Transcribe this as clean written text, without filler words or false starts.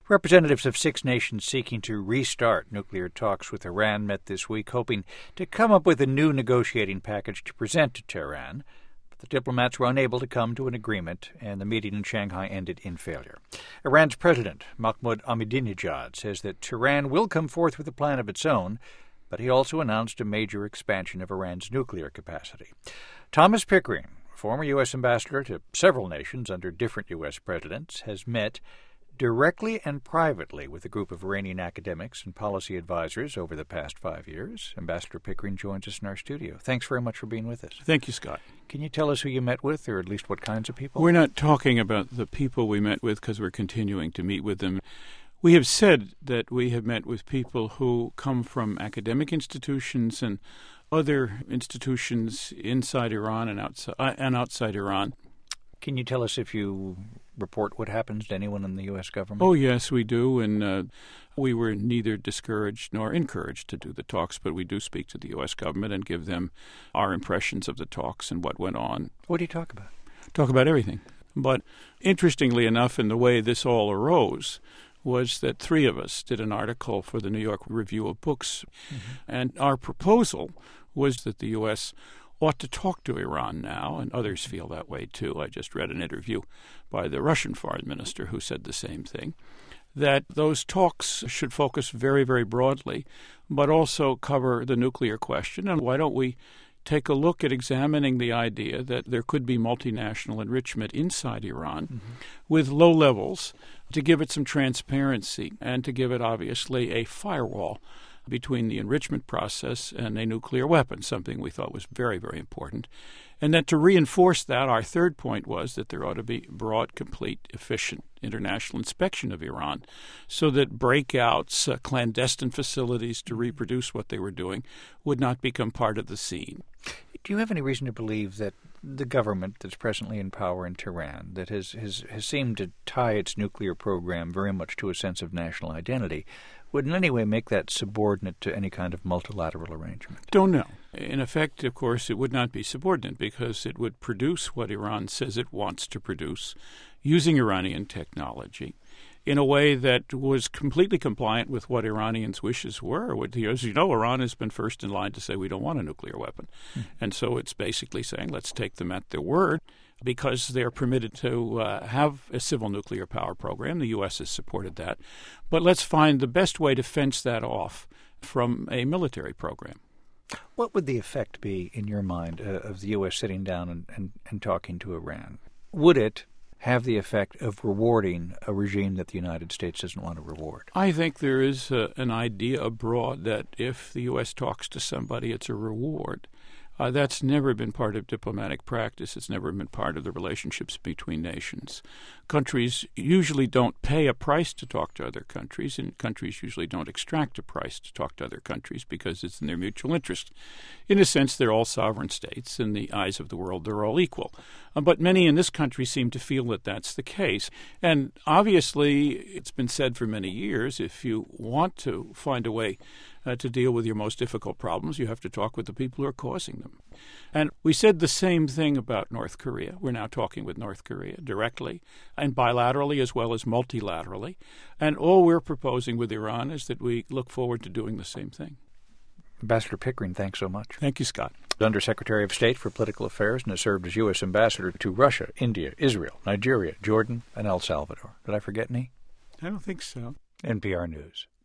Representatives of 6 nations seeking to restart nuclear talks with Iran met this week, hoping to come up with a new negotiating package to present to Tehran. But the diplomats were unable to come to an agreement, and the meeting in Shanghai ended in failure. Iran's president, Mahmoud Ahmadinejad, says that Tehran will come forth with a plan of its own, but he also announced a major expansion of Iran's nuclear capacity. Thomas Pickering, former U.S. ambassador to several nations under different U.S. presidents, has met directly and privately with a group of Iranian academics and policy advisors over the past 5 years. Ambassador Pickering joins us in our studio. Thanks very much for being with us. Thank you, Scott. Can you tell us who you met with, or at least what kinds of people? We're not talking about the people we met with because we're continuing to meet with them. We have said that we have met with people who come from academic institutions and other institutions inside Iran and outside Iran. Can you tell us if you report what happens to anyone in the U.S. government? Oh, yes, we do, and we were neither discouraged nor encouraged to do the talks, but we do speak to the U.S. government and give them our impressions of the talks and what went on. What do you talk about? Talk about everything. But interestingly enough, in the way this all arose, was that 3 of us did an article for the New York Review of Books, and our proposal was that the U.S. ought to talk to Iran now, and others feel that way too. I just read an interview by the Russian foreign minister who said the same thing, that those talks should focus very, very broadly, but also cover the nuclear question. And why don't we take a look at examining the idea that there could be multinational enrichment inside Iran with low levels to give it some transparency and to give it, obviously, a firewall between the enrichment process and a nuclear weapon, something we thought was very, very important. And then to reinforce that, our third point was that there ought to be broad, complete, efficient international inspection of Iran so that breakouts, clandestine facilities to reproduce what they were doing would not become part of the scene. Do you have any reason to believe that the government that's presently in power in Tehran, that has seemed to tie its nuclear program very much to a sense of national identity, would in any way make that subordinate to any kind of multilateral arrangement? Don't know. In effect, of course, it would not be subordinate because it would produce what Iran says it wants to produce using Iranian technology in a way that was completely compliant with what Iranians' wishes were. As you know, Iran has been first in line to say we don't want a nuclear weapon. And so it's basically saying let's take them at their word because they're permitted to have a civil nuclear power program. The U.S. has supported that. But let's find the best way to fence that off from a military program. What would the effect be, in your mind, of the U.S. sitting down and talking to Iran? Would it have the effect of rewarding a regime that the United States doesn't want to reward? I think there is an idea abroad that if the U.S. talks to somebody, it's a reward. That's never been part of diplomatic practice. It's never been part of the relationships between nations. Countries usually don't pay a price to talk to other countries, and countries usually don't extract a price to talk to other countries because it's in their mutual interest. In a sense, they're all sovereign states. In the eyes of the world, they're all equal. But many in this country seem to feel that that's the case. And obviously, it's been said for many years, if you want to find a way to deal with your most difficult problems, you have to talk with the people who are causing them. And we said the same thing about North Korea. We're now talking with North Korea directly and bilaterally as well as multilaterally. And all we're proposing with Iran is that we look forward to doing the same thing. Ambassador Pickering, thanks so much. Thank you, Scott. Undersecretary of State for Political Affairs and has served as U.S. Ambassador to Russia, India, Israel, Nigeria, Jordan, and El Salvador. Did I forget any? I don't think so. NPR News.